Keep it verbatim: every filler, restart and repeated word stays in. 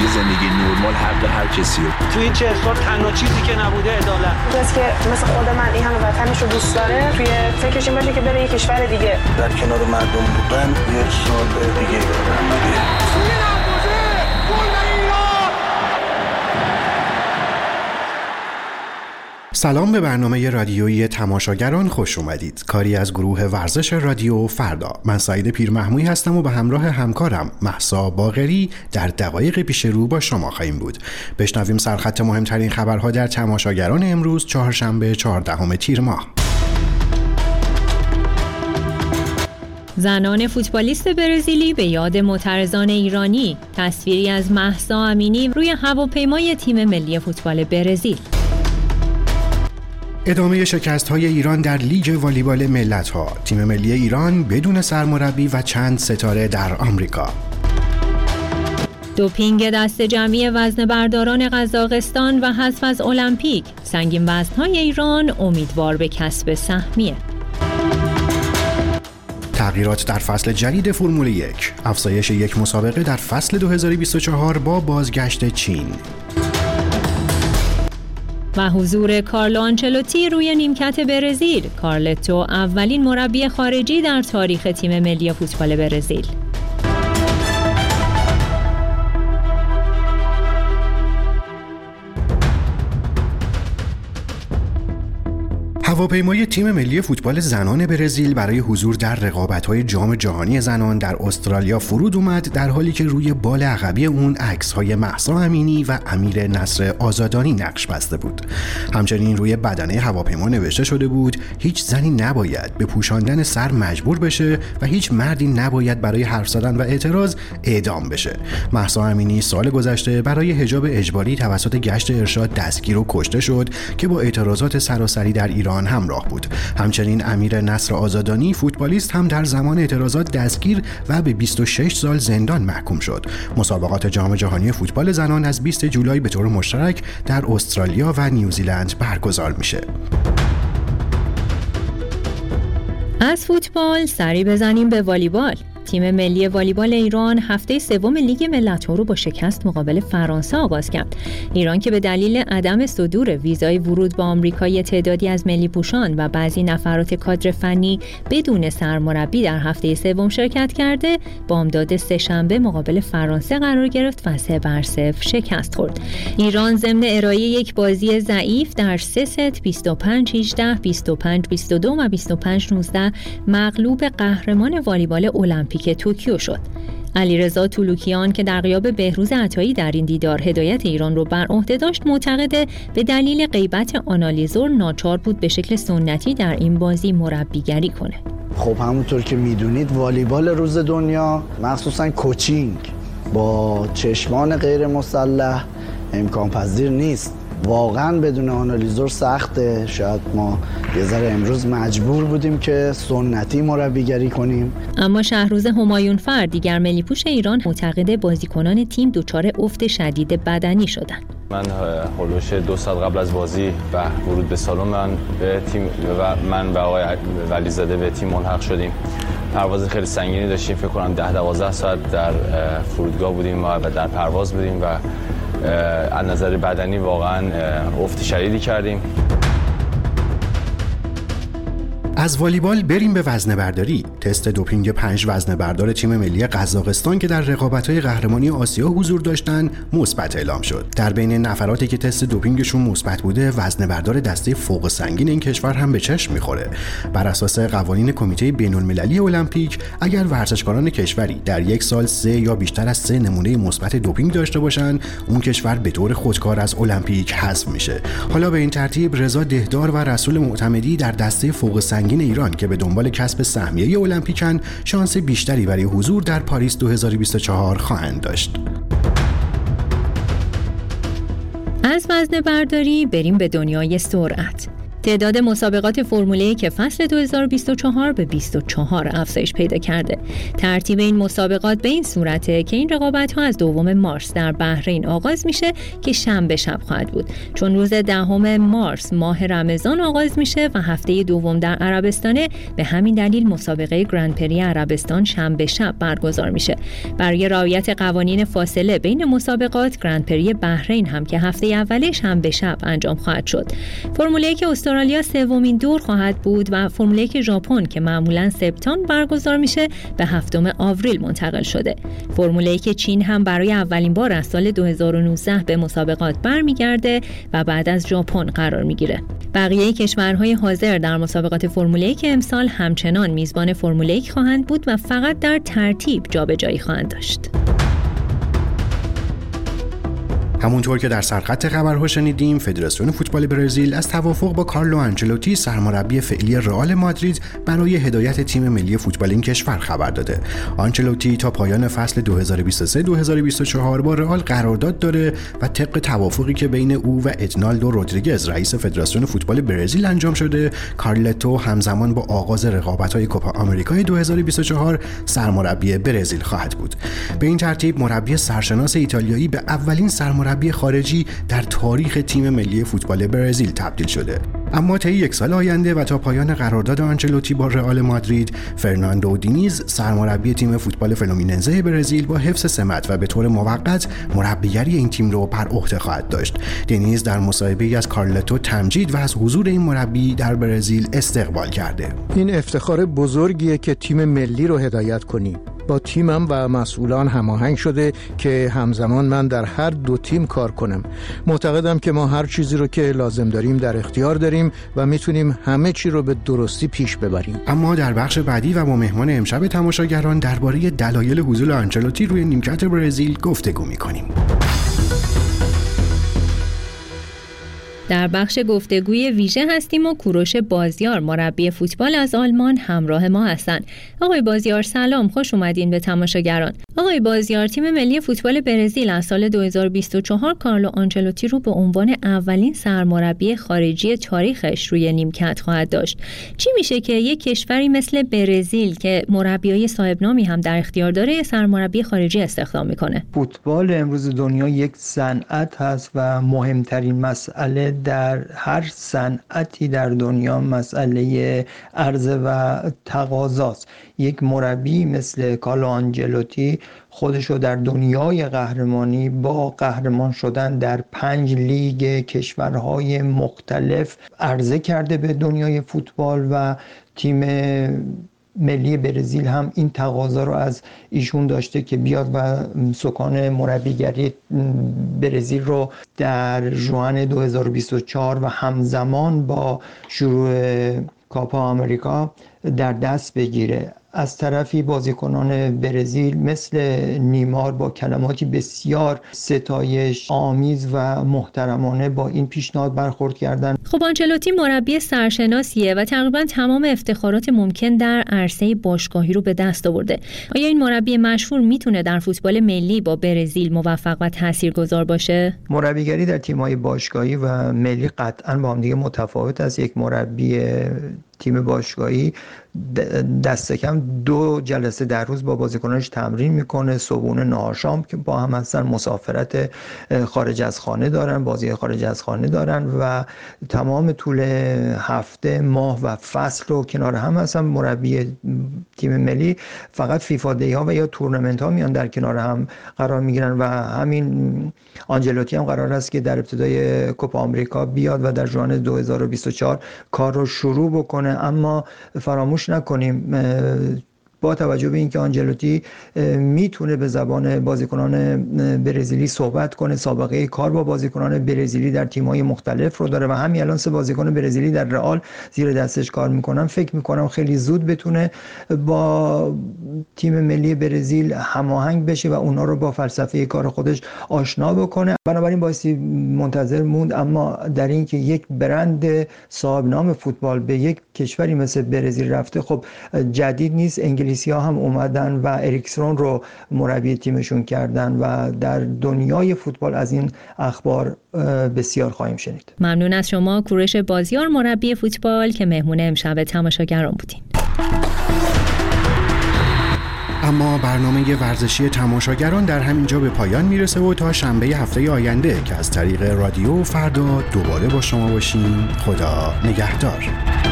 یه زندگی نرمال حق هر کسیه. تو این چهل سال تنها چیزی که نبوده عدالت. کسی که مثل خود من این همه وطنش رو دوست داره توی فکرش این باشه که بره یه کشور دیگه در کنار مردم بودن یه سال دیگه دارم. سلام به برنامه رادیویی تماشاگران خوش اومدید. کاری از گروه ورزش رادیو فردا. من سعید پیرمحمویی هستم و به همراه همکارم مهسا باقری در دقایق پیش رو با شما خواهیم بود. بشنویم سرخط مهمترین خبرها در تماشاگران امروز چهارشنبه چهاردهم تیر ماه. زنان فوتبالیست برزیلی به یاد معترضان ایرانی. تصویری از مهسا امینی روی هواپیمای تیم ملی فوتبال برزیل. ادامه شکست‌های ایران در لیگ والیبال ملت‌ها. تیم ملی ایران بدون سرمربی و چند ستاره در آمریکا. دوپینگ دست جمعی وزنه‌برداران قزاقستان و حذف از المپیک. سنگین وزن‌های ایران امیدوار به کسب سهمیه. تغییرات در فصل جدید فرمول یک. افزایش یک مسابقه در فصل دو هزار و بیست و چهار با بازگشت چین. و حضور کارلو آنچلوتی روی نیمکت برزیل. کارلتو اولین مربی خارجی در تاریخ تیم ملی فوتبال برزیل. هواپیمای تیم ملی فوتبال زنان برزیل برای حضور در رقابت‌های جام جهانی زنان در استرالیا فرود اومد، در حالی که روی بال عقبی اون عکس‌های مهسا امینی و امیر نصر آزادانی نقش بسته بود. همچنین روی بدنه هواپیما نوشته شده بود هیچ زنی نباید به پوشاندن سر مجبور بشه و هیچ مردی نباید برای حرف زدن و اعتراض اعدام بشه. مهسا امینی سال گذشته برای حجاب اجباری توسط گشت ارشاد دستگیر و کشته شد که با اعتراضات سراسری در ایران همراه بود. همچنین امیر نصر آزادانی فوتبالیست هم در زمان اعتراضات دستگیر و به بیست و شش سال زندان محکوم شد. مسابقات جام جهانی فوتبال زنان از بیست جولای به طور مشترک در استرالیا و نیوزیلند برگزار میشه. از فوتبال سری بزنیم به والیبال. تیم ملی والیبال ایران هفته سوم لیگ ملت‌ها رو با شکست مقابل فرانسه آغاز کرد. ایران که به دلیل عدم صدور ویزای ورود به آمریکا تعدادی از ملی پوشان و بعضی نفرات کادر فنی بدون سرمربی در هفته سوم شرکت کرده، بامداد سه‌شنبه مقابل فرانسه قرار گرفت و سه بر صفر شکست خورد. ایران ضمن ارائه یک بازی ضعیف در سه ست بیست و پنج هجده، بیست و پنج بیست و دو و بیست و پنج نوزده مغلوب قهرمان والیبال المپیک توکیو شد. علیرضا طولوکیان که در غیاب بهروز عطایی در این دیدار هدایت ایران رو بر عهده داشت، معتقده به دلیل غیبت آنالیزور ناچار بود به شکل سنتی در این بازی مربیگری کنه. خب همونطور که میدونید والیبال روز دنیا مخصوصا کوچینگ با چشمان غیر مسلح امکان پذیر نیست. واقعا بدون آنالیزور سخته. شاید ما یه ذره امروز مجبور بودیم که سنتی مربیگری کنیم. اما شهروز همایونفر دیگر ملی پوش ایران معتقد بازیکنان تیم دچار افت شدید بدنی شدن. من هولوش دو ساعت قبل از بازی و ورود به سالن من به تیم و من و آقای ولیزاده به تیم ملحق شدیم. پرواز خیلی سنگینی داشتیم، فکر کنم ده دوازده ساعت در فرودگاه بودیم و در پرواز بودیم و از نظر بدنی واقعا افت شدیدی کردیم. از والیبال بریم به وزنه‌برداری. تست دوپینگ پنج وزنه‌بردار تیم ملی قزاقستان که در رقابت‌های قهرمانی آسیا حضور داشتند مثبت اعلام شد. در بین نفراتی که تست دوپینگشون مثبت بوده، وزنه‌بردار دسته فوق سنگین این کشور هم به چشم می‌خوره. بر اساس قوانین کمیته بین‌المللی المپیک، اگر ورزشکاران کشوری در یک سال سه یا بیشتر از سه نمونه مثبت دوپینگ داشته باشن، اون کشور به طور خودکار از المپیک حذف میشه. حالا به این ترتیب رضا دهدار و رسول معتمدی در دسته فوق سنگین ایران که به دنبال کسب سهمیه المپیکن، شانس بیشتری برای حضور در پاریس دو هزار و بیست و چهار خواهند داشت. از وزنه‌برداری بریم به دنیای سرعت. تعداد مسابقات فرمول یک فصل دو هزار و بیست و چهار به بیست و چهار افزایش پیدا کرده. ترتیب این مسابقات به این صورته که این رقابت‌ها از دوم مارس در بحرین آغاز میشه که شنبه شب خواهد بود، چون روز دهم مارس ماه رمضان آغاز میشه و هفته دوم در عربستانه. به همین دلیل مسابقه گرند پری عربستان شنبه شب برگزار میشه. برای رعایت قوانین فاصله بین مسابقات، گرند پری بحرین هم که هفته اول شنبه شب انجام خواهد شد. فرمول یک استرالیا سومین دور خواهد بود و فرمول یک ژاپن که معمولاً سپتامبر برگزار میشه به هفتم آوریل منتقل شده. فرمول یک چین هم برای اولین بار از سال دو هزار و نوزده به مسابقات برمیگرده و بعد از ژاپن قرار میگیره. بقیه کشورهای حاضر در مسابقات فرمول یک امسال همچنان میزبان فرمول یک خواهند بود و فقط در ترتیب جابجایی خواهند داشت. همونطور که در سرخط خبرها شنیدیم، فدراسیون فوتبال برزیل از توافق با کارلو آنچلوتی سرمربی فعلی رئال مادرید برای هدایت تیم ملی فوتبال این کشور خبر داده. آنچلوتی تا پایان فصل دو هزار و بیست و سه دو هزار و بیست و چهار با رئال قرارداد داره و طبق توافقی که بین او و ادنالدو رودریگز رئیس فدراسیون فوتبال برزیل انجام شده، کارلتو همزمان با آغاز رقابت‌های کوپا آمریکای دو هزار و بیست و چهار سرمربی برزیل خواهد بود. به این ترتیب مربی سرشناس ایتالیایی به اولین سرمربی مربی خارجی در تاریخ تیم ملی فوتبال برزیل تبدیل شده. اما طی یک سال آینده و تا پایان قرارداد آنچلوتی با رئال مادرید، فرناندو دینیز سرمربی تیم فوتبال فلومیننزه برزیل با حفظ سمت و به طور موقت مربیگری این تیم رو بر عهده خواهد داشت. دینیز در مصاحبه‌ای از کارلتو تمجید و از حضور این مربی در برزیل استقبال کرده. این افتخار بزرگیه که تیم ملی رو هدایت کنی. با تیمم و مسئولان هماهنگ شده که همزمان من در هر دو تیم کار کنم. معتقدم که ما هر چیزی رو که لازم داریم در اختیار داریم و میتونیم همه چی رو به درستی پیش ببریم. اما در بخش بعدی و با مهمان امشب تماشاگران درباره دلایل حضور آنچلوتی روی نیمکت برزیل گفتگو می‌کنیم. در بخش گفتگوی ویژه هستیم و کوروش بازیار مربی فوتبال از آلمان همراه ما هستند. آقای بازیار سلام، خوش اومدین به تماشاگران. آقای بازیار، تیم ملی فوتبال برزیل از سال دو هزار و بیست و چهار کارلو آنچلوتی رو به عنوان اولین سرمربی خارجی تاریخش روی نیمکت خواهد داشت. چی میشه که یک کشوری مثل برزیل که مربیای صاحب نامی هم در اختیار داره سرمربی خارجی استخدام میکنه؟ فوتبال امروز دنیا یک صنعت هست و مهمترین مسئله در هر صنعتی در دنیا مسئله عرضه و تقاضاست. یک مربی مثل کارلو آنچلوتی خودشو در دنیای قهرمانی با قهرمان شدن در پنج لیگ کشورهای مختلف عرضه کرده به دنیای فوتبال و تیم ملی برزیل هم این تقاضا رو از ایشون داشته که بیاد و سکان مربیگری برزیل رو در ژوئن دو هزار و بیست و چهار و همزمان با شروع کوپا آمریکا در دست بگیره. از طرفی بازیکنان برزیل مثل نیمار با کلماتی بسیار ستایش آمیز و محترمانه با این پیشنهاد برخورد کردند. خب آنچلوتی مربی سرشناسیه و تقریبا تمام افتخارات ممکن در عرصه باشگاهی رو به دست آورده. آیا این مربی مشهور میتونه در فوتبال ملی با برزیل موفق و تاثیرگذار باشه؟ مربیگری در تیم‌های باشگاهی و ملی قطعاً با هم دیگه متفاوت است. یک مربی تیم باشگاهی دست کم دو جلسه در روز با بازیکنانش تمرین میکنه، صبحونه نهار شام که با هم هستن، مسافرت خارج از خانه دارن، بازی خارج از خانه دارن و تمام طول هفته، ماه و فصل رو کنار هم هستن. مربی تیم ملی فقط فیفا دی ها و یا تورنمنت ها میان در کنار هم قرار میگیرن و همین آنچلوتی هم قرار است که در ابتدای کوپا آمریکا بیاد و در ژوئن دو هزار و بیست و چهار کار رو شروع بکنه. اما فراموش نکنیم با توجه به اینکه آنچلوتی میتونه به زبان بازیکنان برزیلی صحبت کنه، سابقه کار با بازیکنان برزیلی در تیم‌های مختلف رو داره و همین الان سه بازیکن برزیلی در رئال زیر دستش کار میکنن، فکر میکنم خیلی زود بتونه با تیم ملی برزیل هماهنگ بشه و اونا رو با فلسفه کار خودش آشنا بکنه. بنابراین بایستی منتظر موند، اما در این که یک برند صاحب نام فوتبال به یک کشوری مثل برزیل رفته، خب جدید نیست. انگلیس انگلیسی ها هم اومدن و اریکسون رو مربی تیمشون کردن و در دنیای فوتبال از این اخبار بسیار خواهیم شنید. ممنون از شما کوروش بازیار، مربی فوتبال که مهمون امشب تماشاگران بودین. اما برنامه ورزشی تماشاگران در همینجا به پایان میرسه و تا شنبه هفته آینده که از طریق رادیو فردا دوباره با شما باشیم. خدا نگهدار.